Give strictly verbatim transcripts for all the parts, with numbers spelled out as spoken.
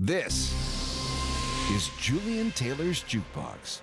This is Julian Taylor's Jukebox.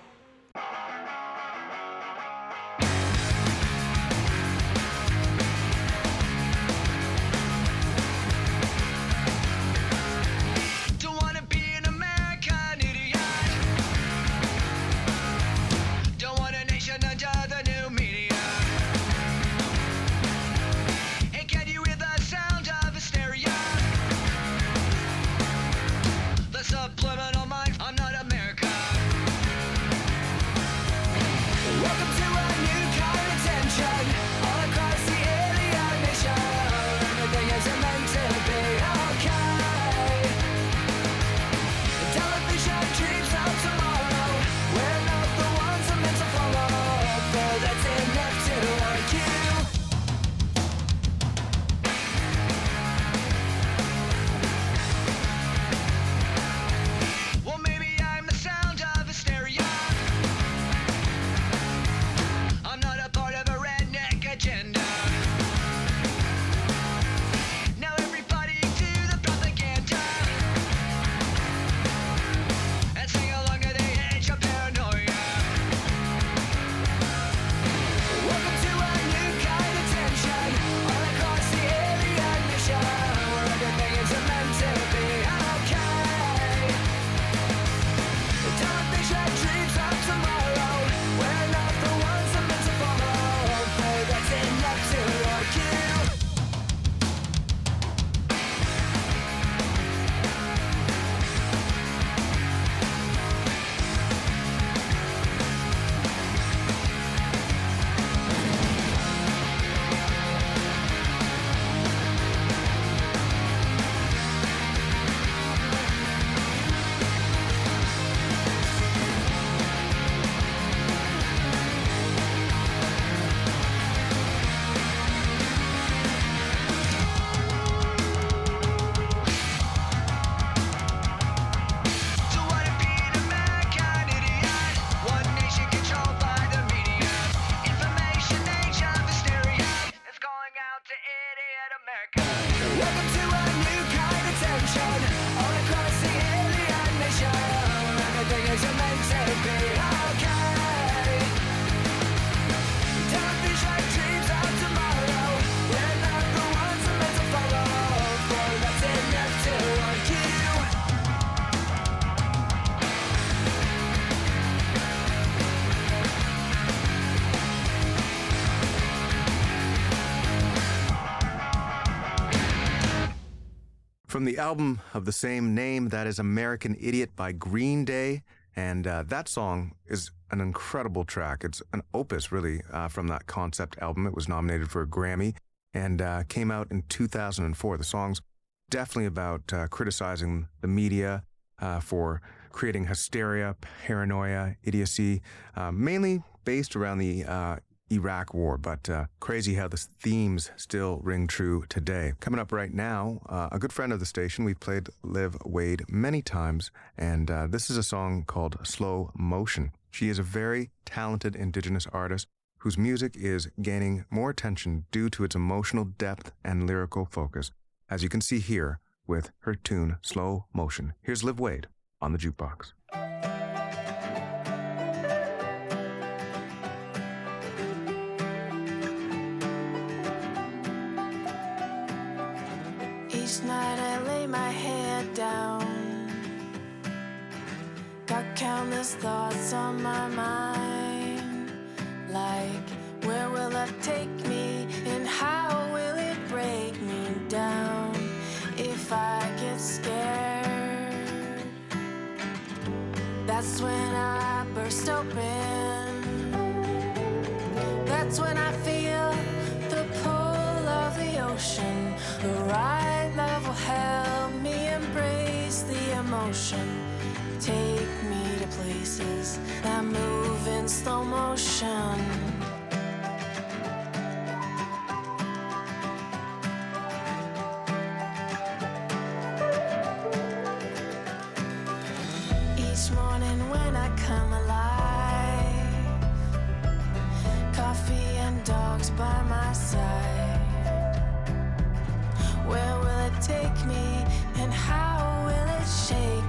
From the album of the same name, that is American Idiot by Green Day. And uh, that song is an incredible track. It's an opus, really, uh, from that concept album. It was nominated for a Grammy and uh, came out in two thousand four. The song's definitely about uh, criticizing the media uh, for creating hysteria, paranoia, idiocy, uh, mainly based around the uh, Iraq War, but uh, crazy how the themes still ring true today. Coming up right now, uh, a good friend of the station. We've played Liv Wade many times, and uh, this is a song called Slow Motion. She is a very talented Indigenous artist whose music is gaining more attention due to its emotional depth and lyrical focus, as you can see here with her tune Slow Motion. Here's Liv Wade on the Jukebox. Each night I lay my head down, got countless thoughts on my mind, like where will it take me and how will it break me down if I get scared. That's when I burst open, that's when I feel the pull of the ocean. The right love will help me embrace the emotion, take me to places that move in slow motion. Each morning when I come alive, coffee and dogs by my side. Where will it take me and how will it shake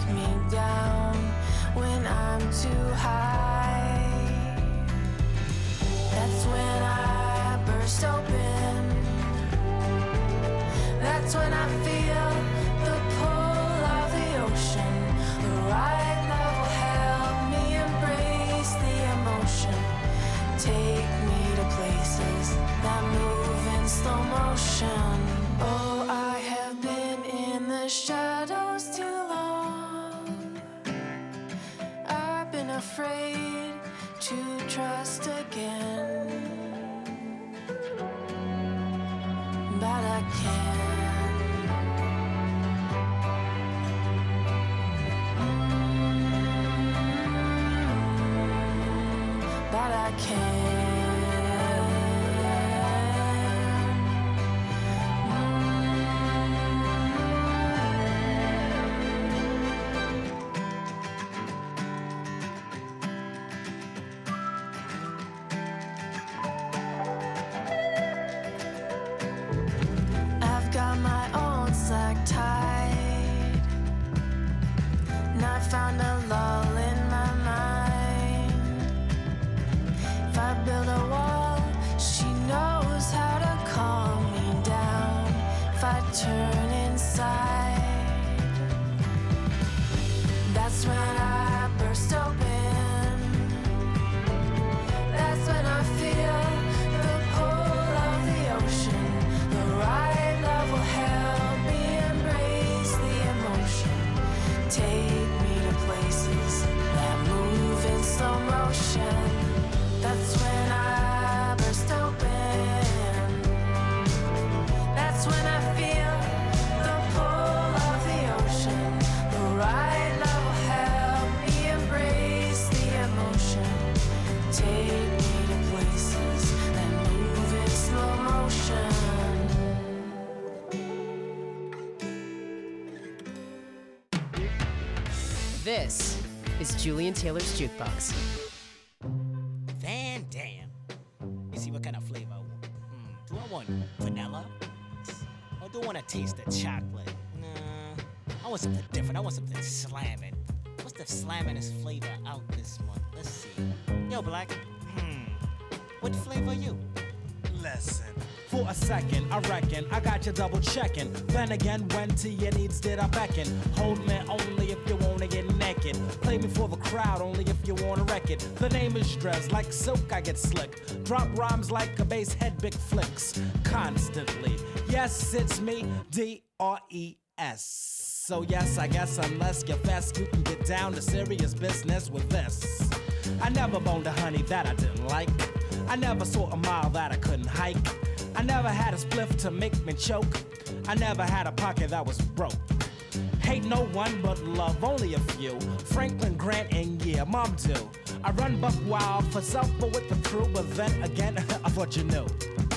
trust again, but I can't. Mm, but I can't. Found a lull in my mind. If I build a wall, she knows how to calm me down. If I turn inside, that's when I burst open. That's when I feel the pull of the ocean. The right love will help me embrace the emotion. Take places that move in slow motion. That's when I burst open. That's when I feel the pull of the ocean. The right love will help me embrace the emotion. Take me to places that move in slow motion. This is Julian Taylor's Jukebox. Van Dam. You see what kind of flavor I want? Mm, do I want vanilla? Or do I want to taste the chocolate? Nah, I want something different. I want something slamming. What's the slamminest flavor out this month? Let's see. Yo, Black. Hmm. What flavor are you? Listen. For a second, I reckon I got you double checking. Then again, when to your needs did I beckon? Hold me only if you wanna get naked. Play me for the crowd only if you wanna wreck it. The name is Drez, like silk I get slick. Drop rhymes like a bass head, big flicks. Constantly, yes, it's me, D R E S. So yes, I guess unless you're fast, you can get down to serious business with this. I never boned a honey that I didn't like. I never saw a mile that I couldn't hike. I never had a spliff to make me choke. I never had a pocket that was broke. Hate no one but love only a few. Franklin Grant and yeah, Mom too. I run buck wild for self but with the crew. But then again, I thought you knew.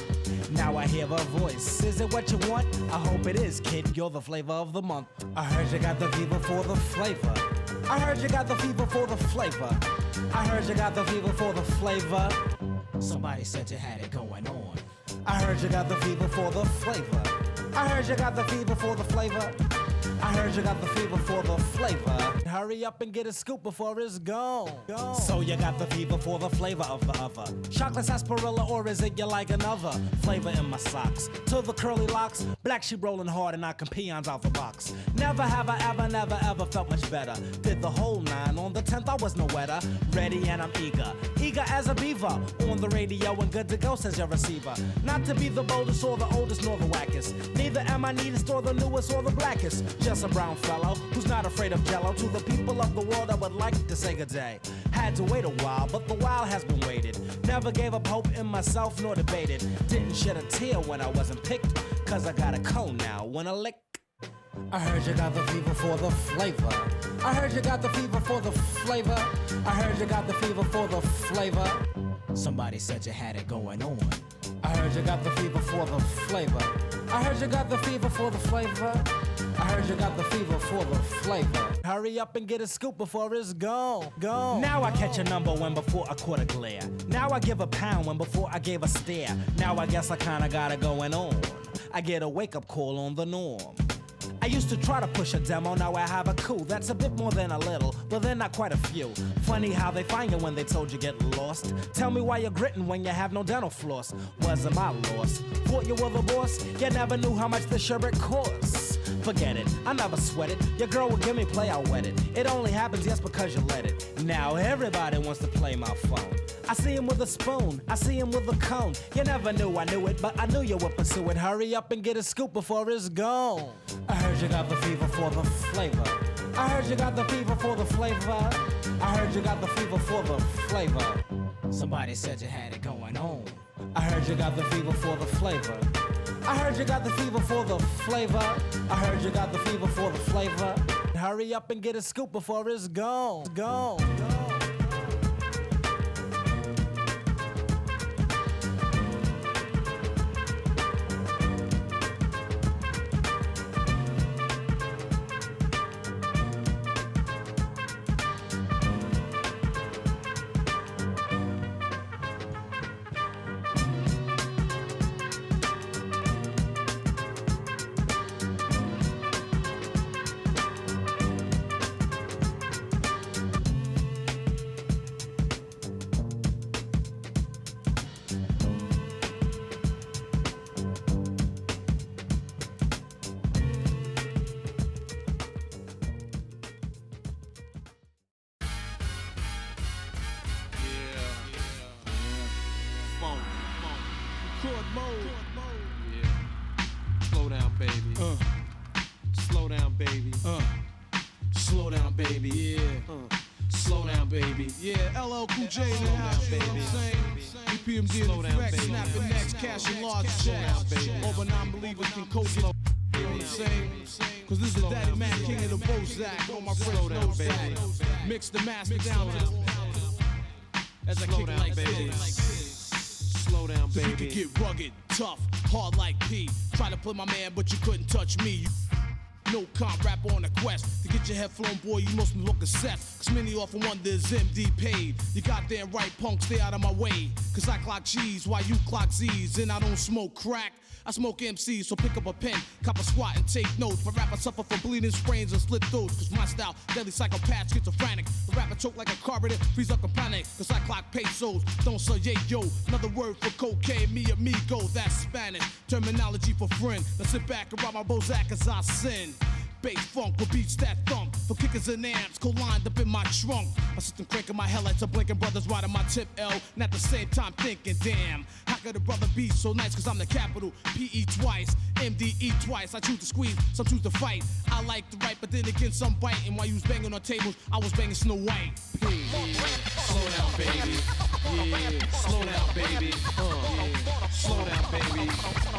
Now I hear a voice. Is it what you want? I hope it is, kid. You're the flavor of the month. I heard you got the fever for the flavor. I heard you got the fever for the flavor. I heard you got the fever for the flavor. Somebody said you had it going on. I heard you got the fever for the flavor. I heard you got the fever for the flavor. I heard you got the fever for the flavor. Hurry up and get a scoop before it's gone. gone. So you got the fever for the flavor of the other. Chocolate sarsaparilla, or is it you like another? Flavor in my socks. To the curly locks, black sheep rolling hard and knocking peons out the box. Never have I ever, never ever felt much better. Did the whole nine. On the tenth I was no wetter. Ready and I'm eager. Eager as a beaver. On the radio and good to go, says your receiver. Not to be the boldest or the oldest nor the wackest. Neither am I neatest or the newest or the blackest. Just a brown fellow who's not afraid of jello. To the people of the world I would like to say good day. Had to wait a while, but the while has been waited. Never gave up hope in myself nor debated. Didn't shed a tear when I wasn't picked. Cause I got a cone now when I lick. I heard you got the fever for the flavor. I heard you got the fever for the flavor. I heard you got the fever for the flavor. Somebody said you had it going on. I heard you got the fever for the flavor. I heard you got the fever for the flavor. I heard you got the fever for the flavor. Hurry up and get a scoop before it's gone. Gone. Now I catch a number when before I caught a glare. Now I give a pound when before I gave a stare. Now I guess I kinda got it going on. I get a wake-up call on the norm. I used to try to push a demo, now I have a coup. That's a bit more than a little, but they're not quite a few. Funny how they find you when they told you get lost. Tell me why you're gritting when you have no dental floss. Wasn't my loss. Thought you were the boss, you never knew how much the sherbet costs. Forget it, I never sweat it. Your girl will give me play, I'll wet it. It only happens just because you let it. Now everybody wants to play my phone. I see him with a spoon, I see him with a cone. You never knew I knew it, but I knew you would pursue it. Hurry up and get a scoop before it's gone. I heard you got the fever for the flavor. I heard you got the fever for the flavor. I heard you got the fever for the flavor. Somebody said you had it going on. I heard you got the fever for the flavor. I heard you got the fever for the flavor. I heard you got the fever for the flavor. Hurry up and get a scoop before it's gone. Gone. Gone. Record mode. Yeah. Slow down, baby. Uh. Slow down, baby. Uh. Slow down, baby. Yeah. Uh. Slow down, baby. Yeah. L L Cool J in the house, baby. You know what I'm saying? E P M D in effect, snapping necks, cashing large checks. All but non-believers can coach it. You know what I'm saying? Cause this is Daddy Man, King of the Bozak. On my fresh nose sack. Mix the master down to the... As I kick it like this. Slow down, baby. You could get rugged, tough, hard like P. Try to play my man, but you couldn't touch me. No comp rap on a quest. To get your head flown, boy, you must be looking set. Cause many often wonder is M D paid. You goddamn right, punk, stay out of my way. Cause I clock G's while you clock Z's. And I don't smoke crack. I smoke M Cs, so pick up a pen, cop a squat and take notes. My rapper suffer from bleeding sprains and slit throats. Cause my style, deadly psychopath, schizophrenic. The rapper choke like a carburetor, freeze up and panic. Cause I clock pesos, don't say yeah yo. Another word for cocaine, me amigo, that's Spanish. Terminology for friend. Now sit back and rob my Bozak as I sin. Bass funk with beats that thump. For kickers and amps, co-lined up in my trunk. My system cranking my headlights, are blinking brothers riding my tip L. And at the same time thinking, damn, how could a brother be so nice? Cause I'm the capital, P E twice, M D E twice. I choose to squeeze, some choose to fight. I like to write, but then again some biting. While you was banging on tables, I was banging Snow White. Yeah. Slow down, baby. Yeah, slow down, baby. Uh, yeah. Slow down, baby.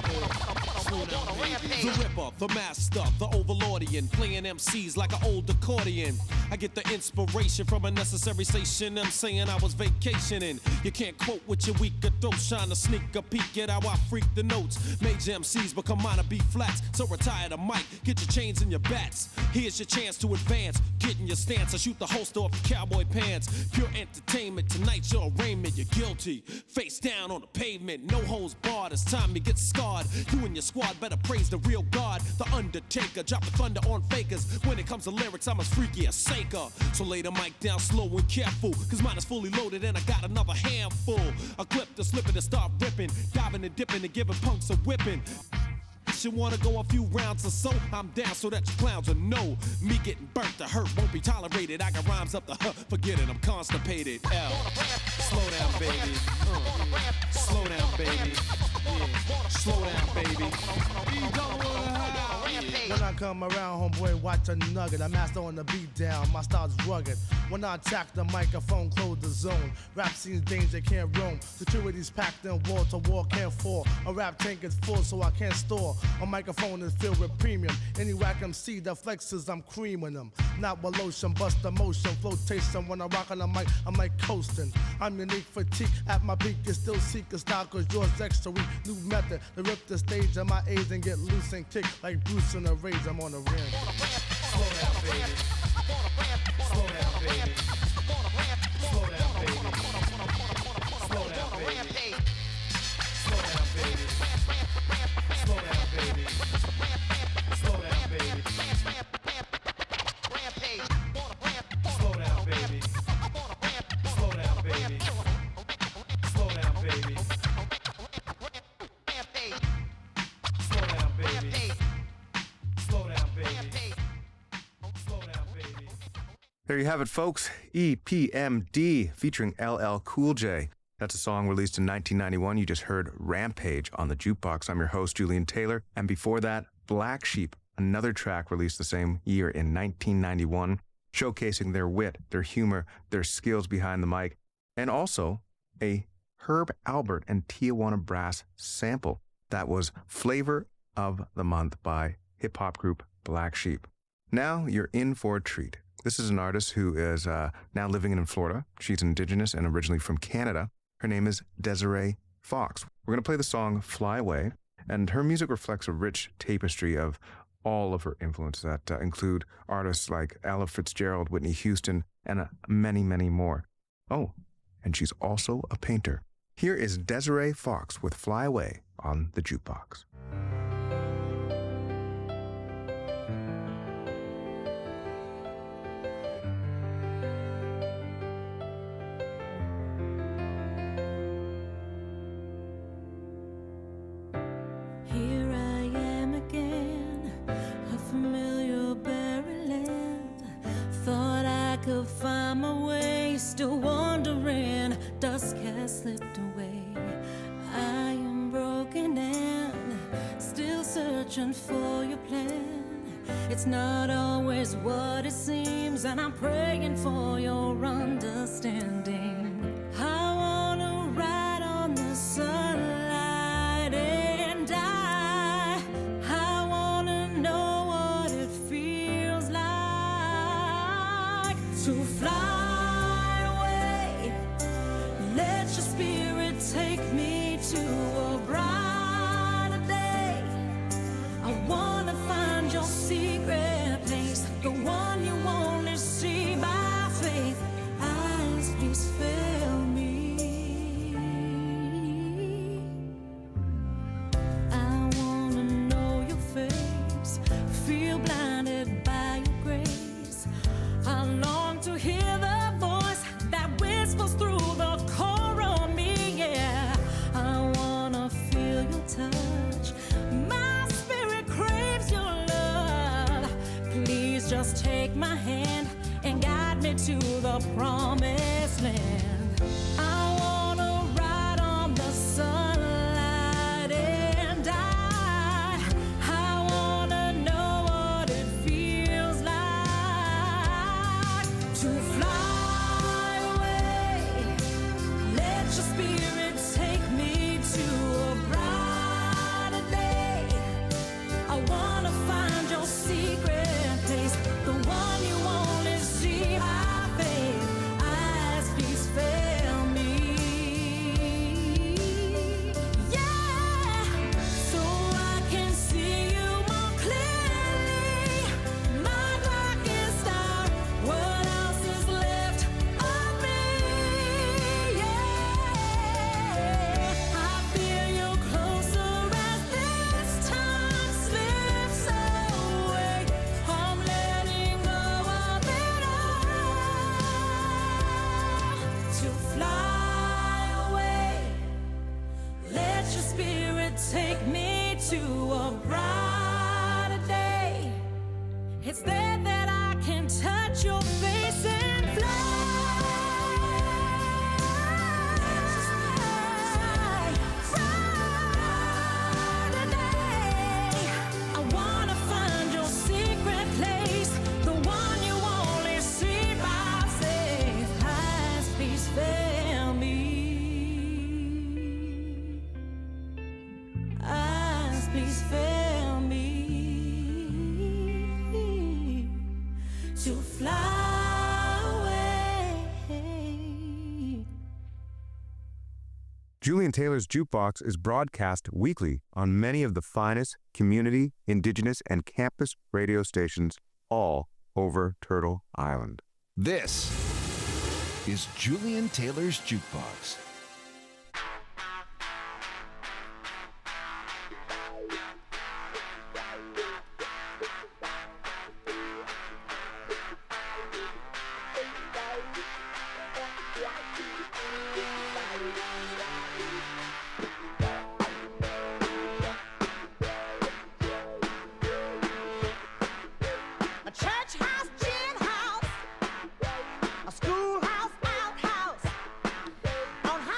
Uh, slow down, baby. The Ripper, the Master, the Overlordian, playing M Cs like an old accordion. I get the inspiration from a necessary station. I'm saying I was vacationing. You can't quote with your weaker throat, trying to sneak a peek at how I freak the notes. Major M Cs become minor B flats, so retire the mic, get your chains and your bats. Here's your chance to advance, get in your stance. I shoot the holster off your cowboy pants. Pure entertainment, tonight's your arraignment. You're guilty, face down on the pavement, no holds barred. It's time you get scarred. You and your squad better praise the real God, the Undertaker, dropping thunder on fakers. When it comes to lyrics, I'm as freaky as Saker. So lay the mic down slow and careful, cause mine is fully loaded and I got another handful. A clip to slip it and start ripping, diving and dipping and giving punks a whipping. You wanna go a few rounds or so? I'm down so that you clowns will know. Me getting burnt to hurt won't be tolerated. I got rhymes up the huh, forget it, I'm constipated. L. Slow down, baby. Uh, slow down, baby. Yeah. Slow down, baby. When I come around, homeboy, watch a nugget. I master on the beat down, my style's rugged. When I attack the microphone, close the zone. Rap scene's danger, can't roam. Security's packed in wall to wall, can't fall. A rap tank is full, so I can't store. A microphone is filled with premium. Any whack M C that flexes, I'm creaming them. Not with lotion, bust the motion, flotation. When I rock on the mic, I'm like coasting. I'm unique fatigue, at my peak, you still seek a style, cause yours extra weak. New method to rip the stage of my age and get loose and kick like Bruce in a rage. I'm on the rim. Slow down, baby. Slow down, baby. Slow down, baby. Slow down, baby. Slow down, baby. Slow down, baby. Slow down, baby. Slow down, baby. Slow down, baby. Slow down, baby. Slow down, baby. Slow down, baby. Slow down, baby. There you have it, folks. E P M D featuring L L Cool J. That's a song released in nineteen ninety-one. You just heard Rampage on the Jukebox. I'm your host, Julian Taylor. And before that, Black Sheep, another track released the same year in nineteen ninety-one. showcasing their wit, their humor, their skills behind the mic, and also a Herb Alpert and Tijuana Brass sample that was Flavor of the Month by hip-hop group Black Sheep. Now you're in for a treat. This is an artist who is uh, now living in Florida. She's indigenous and originally from Canada. Her name is Desiree Fox. We're going to play the song Fly Away, and her music reflects a rich tapestry of all of her influence that uh, include artists like Ella Fitzgerald, Whitney Houston, and uh, many, many more. Oh, and she's also a painter. Here is Desiree Fox with Fly Away on the Jukebox. Slipped away. I am broken and still searching for your plan. It's not always what it seems, and I'm praying for your understanding. I wanna ride on the sunlight and die. I wanna know what it feels like to fly. Take me to a brighter day. I wanna find your secret place, the one you only see by faith. Eyes, please fail me. I wanna know your face, feel blinded by your grace. I long to hear the voice that whispers through the core of me. Touch. My spirit craves your love. Please just take my hand and guide me to the promised land. I wanna ride on the sunlight and die. I wanna know what it feels like to fly away. Let your spirit take me to a bright. I wanna find your secret place, the one you only see by faith. Eyes, please fail me. Yeah, so I can see you more clearly. My darkest hour, what else is left of me? Yeah, I feel you closer as this time slips away. I'm letting go of it all to fly away. Let your spirit take me to a brighter day. It's there that I can touch your face and fly. Brighter day. I wanna find your secret place, the one you only see by faith. Eyes, please fail me. Eyes, please fail me. To fly away. Julian Taylor's Jukebox is broadcast weekly on many of the finest community, indigenous, and campus radio stations all over Turtle Island. This is Julian Taylor's Jukebox. A church house, gin house, a schoolhouse, outhouse, on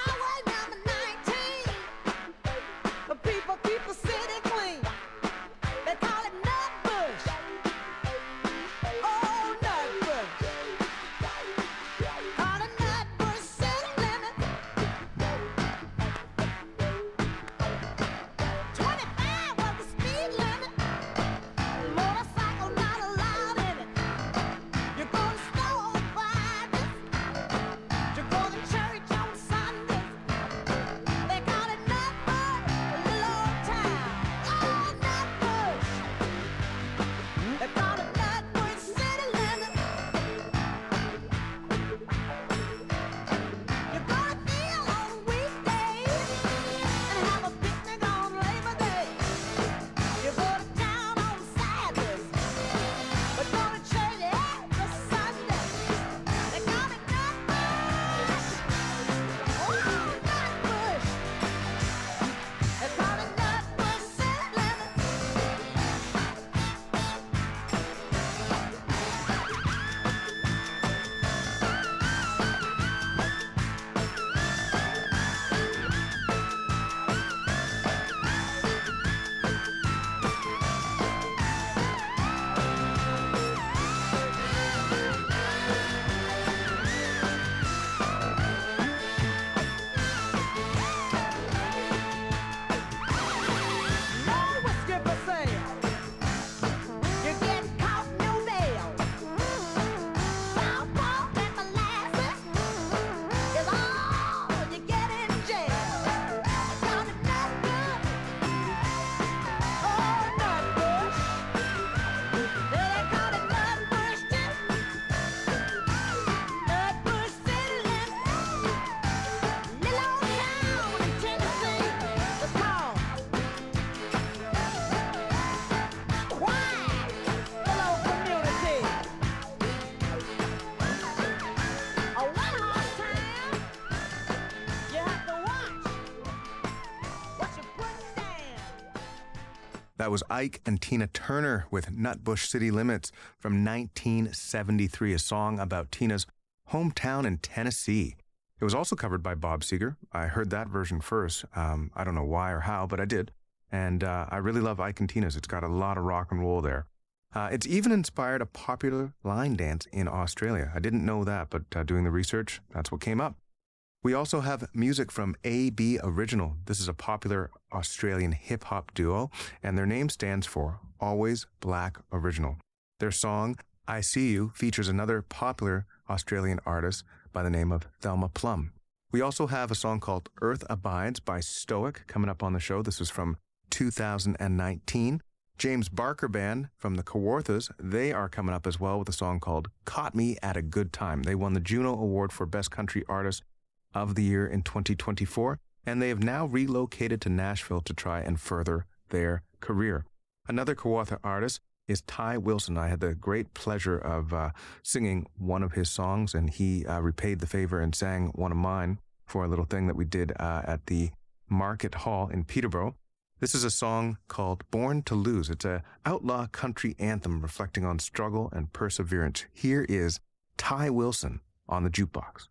That was Ike and Tina Turner with Nutbush City Limits from nineteen seventy-three, a song about Tina's hometown in Tennessee. It was also covered by Bob Seger. I heard that version first. Um, I don't know why or how, but I did. And uh, I really love Ike and Tina's. It's got a lot of rock and roll there. Uh, it's even inspired a popular line dance in Australia. I didn't know that, but uh, doing the research, that's what came up. We also have music from A B Original. This is a popular Australian hip-hop duo, and their name stands for Always Black Original. Their song, I See You, features another popular Australian artist by the name of Thelma Plum. We also have a song called Earth Abides by Stoic coming up on the show. This is from two thousand nineteen. James Barker Band from the Kawarthas, they are coming up as well with a song called Caught Me at a Good Time. They won the Juno Award for Best Country Artist of the Year in twenty twenty-four, and they have now relocated to Nashville to try and further their career. Another Kawartha artist is Ty Wilson. I had the great pleasure of uh, singing one of his songs, and he uh, repaid the favor and sang one of mine for a little thing that we did uh, at the Market Hall in Peterborough. This is a song called Born to Lose. It's an outlaw country anthem reflecting on struggle and perseverance. Here is Ty Wilson on the jukebox.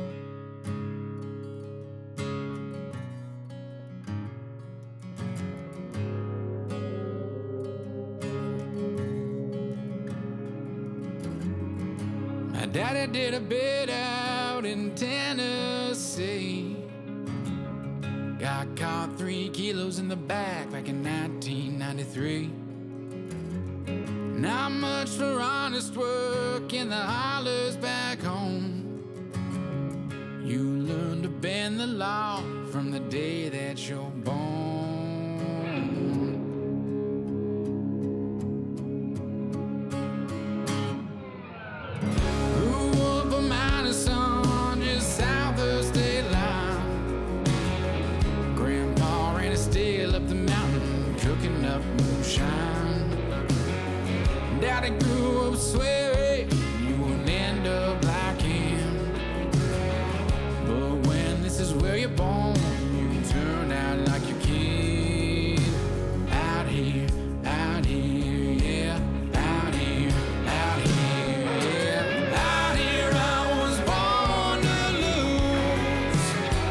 My daddy did a bit out in Tennessee. Got caught three kilos in the back back in nineteen ninety-three. Not much for honest work in the hollers back home. You learn to bend the law from the day that you're born. Grew up a miner's son just south of state line. Grandpa ran a still up the mountain, cooking up moonshine. Daddy grew up swearing you wouldn't end up like him. But when this is where you're born, you turn out like your kid. Out here, out here, yeah. Out here, out here, yeah. Out here I was born to lose.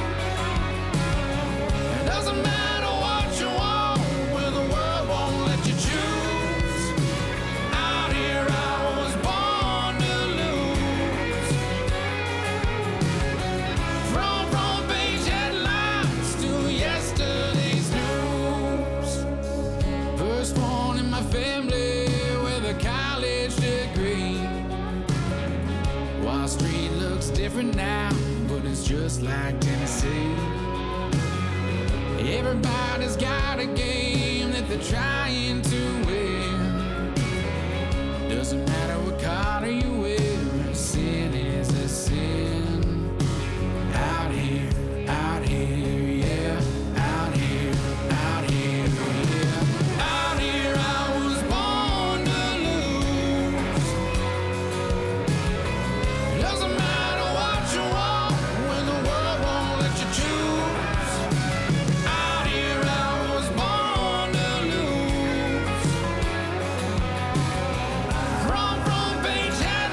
It doesn't matter what you want when the world won't let you choose. Out here I was born to lose. From front page headlines to yesterday's news. First one in my family with a college degree. Wall Street looks different now, but it's just like Tennessee. Everybody's got a game that they're trying to win. Doesn't matter what color you wear, sin is a sin. Out here, out here, yeah. Out here, out here, yeah. Out here I was born to lose. Doesn't matter what you want when the world won't let you choose. Out here I was born to lose. From front page headlines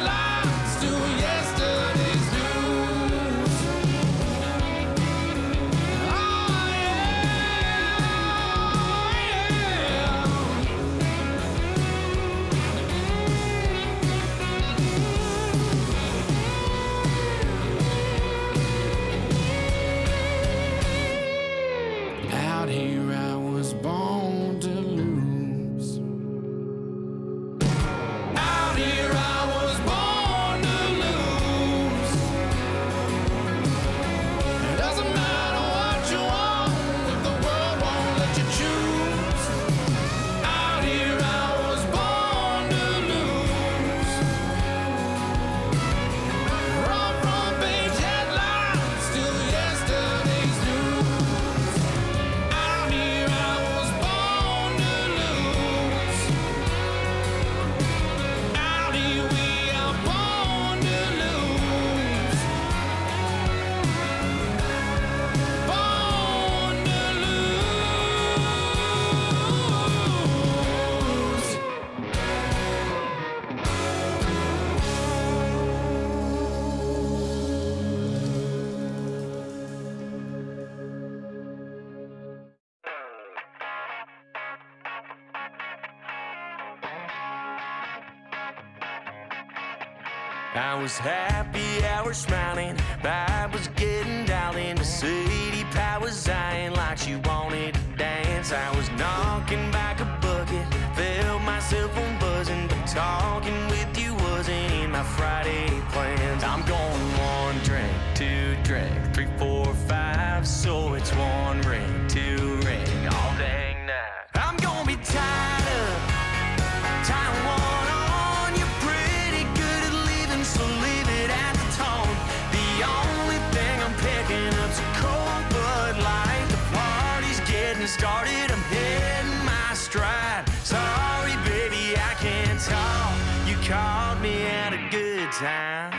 I was happy, I was smiling. Vibe was getting dialed in. The city pie was eyeing like she wanted to dance. I was knocking back a bucket, felt myself on buzzing, but talking with you wasn't in my Friday plans. I'm going one drink, two drink, three, four, five, so it's one ring, two ring, all dang night. I'm gonna be tied up, tying one on. You're pretty good at leaving, so leave it at the tone. The only thing I'm picking up's a cold Bud Light. The party's getting started, I'm hitting my stride. Sorry, baby, I can't talk. You caught me at a good time.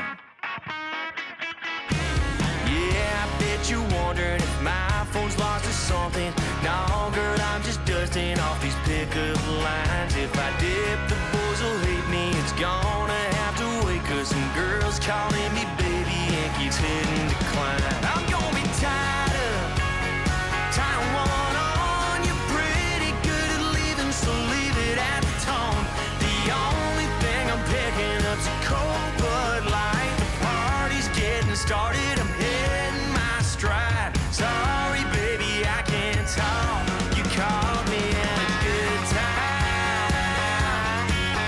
Yeah, I bet you're wondering if my phone's lost or something. No, girl, I'm just dusting off these pickup lines. If I dip, the boys will hate me. It's gonna have to wait, cause some girls calling me baby and keeps hitting decline. I'm gonna be tied up, tying one on. You're pretty good at leaving, so leave it at the tone. The only thing I'm picking up's a cold Bud Light. The party's getting started, I'm hitting my stride. Sorry, baby, I can't talk. You caught me at a good time.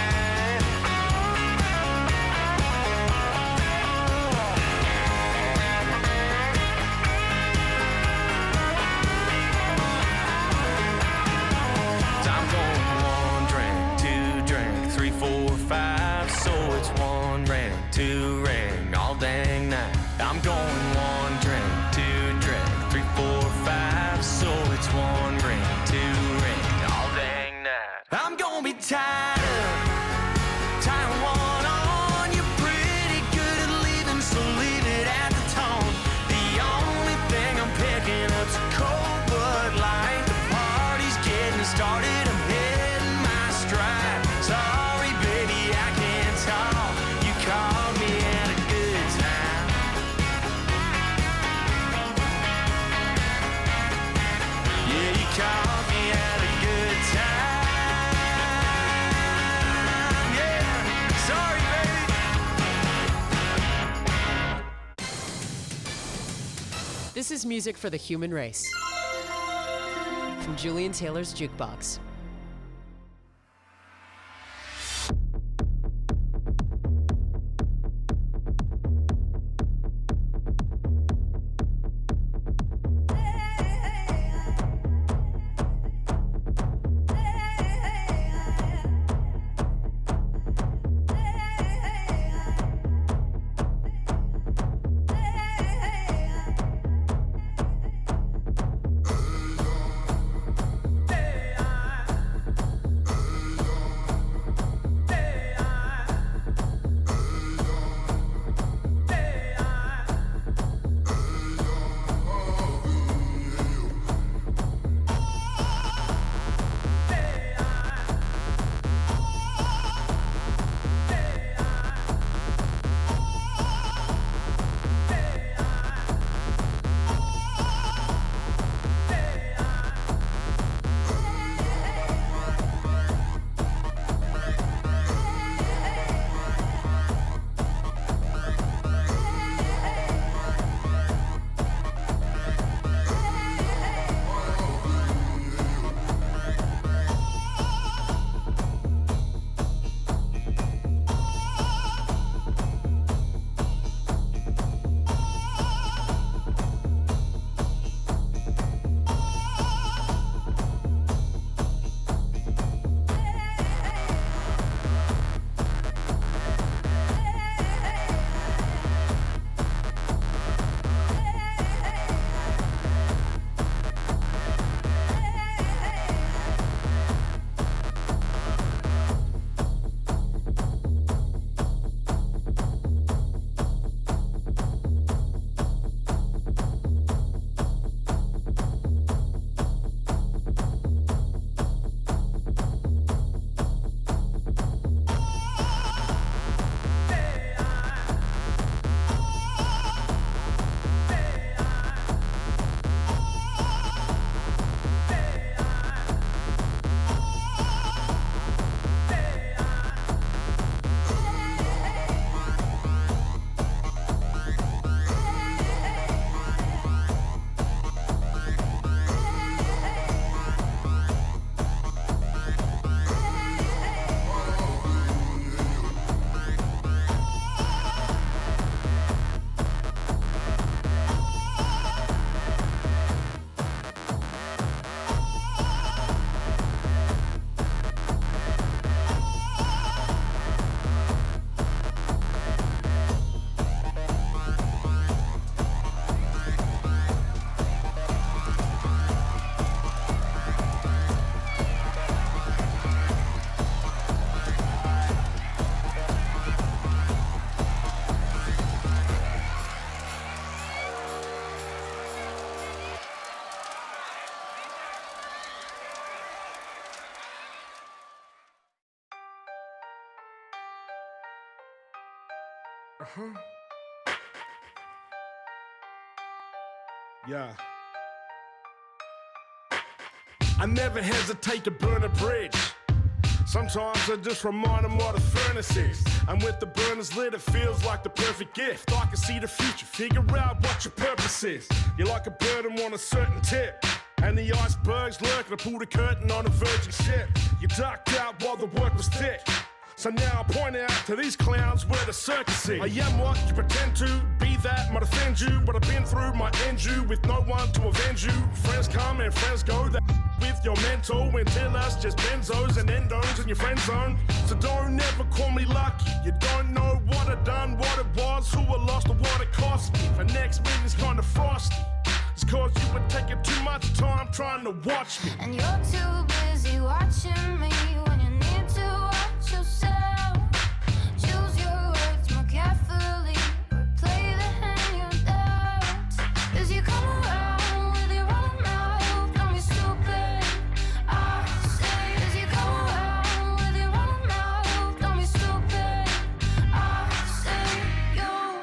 I'm going one drink, two drink, three, four, five, so it's one ring, two ring, all dang night. I'm going one drink, two drink, three, four, five, so it's one ring, two ring, all dang night. I'm gonna be tied up, tying one on. You're pretty good at leaving, so leave it at the tone. The only thing I'm picking up's a cold Bud Light. The party's getting started, I'm hitting my stride. Sorry, baby, I can't talk. You caught me at a good time. Yeah, you caught me at a good time. Yeah, sorry, baby. This is music for the human race. From Julian Taylor's Jukebox. Hey, Uh-huh. Yeah. I never hesitate to burn a bridge. Sometimes I just remind them what the furnace is. And with the burners lit, it feels like the perfect gift. I can see the future, figure out what your purpose is. You're like a bird and want a certain tip. And the icebergs lurk, and I pull the curtain on a virgin ship. You ducked out while the work was thick. So now I point out to these clowns where the circus is. I am what you pretend to be, that might offend you, but I've been through my end you with no one to avenge you. Friends come and friends go, that with your mentor until us just benzos and endos in your friend zone. So don't ever call me lucky. You don't know what I done, what it was, who I lost, or what it cost me. For next meeting's kinda frosty. It's cause you were taking too much time trying to watch me. And you're too busy watching me when you need to watch yourself. Choose your words more carefully, or play the hand you're dealt. As you come around with your own mouth, don't be stupid, I say. As you come around with your own mouth, don't be stupid, I say. You.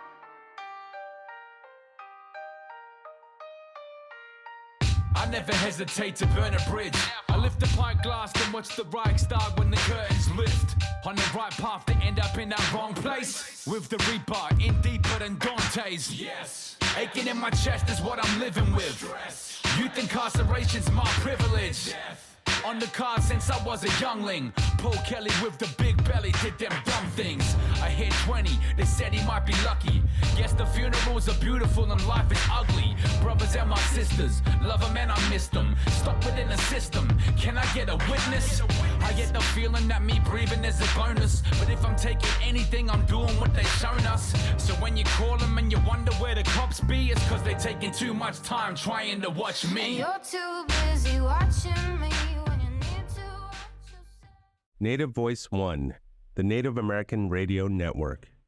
I never hesitate to burn a bridge. I lift a pint glass, then watch the Reichstag when the curtains lift. On the right path, they end up in that wrong place. With the Reaper in deeper than Dante's. Yes. Aching in my chest is what I'm living with. Youth incarceration's my privilege. Death. On the card since I was a youngling. Paul Kelly with the big belly did them dumb things. I hit twenty, they said he might be lucky. Guess the funerals are beautiful and life is ugly. Brothers and my sisters, love them and I miss them. Stuck within the system, can I get a witness? I get the feeling that me breathing is a bonus. But if I'm taking anything, I'm doing what they've shown us. So when you call them and you wonder where the cops be, it's cause they're taking too much time trying to watch me. And you're too busy watching me. Native Voice One, the Native American Radio Network.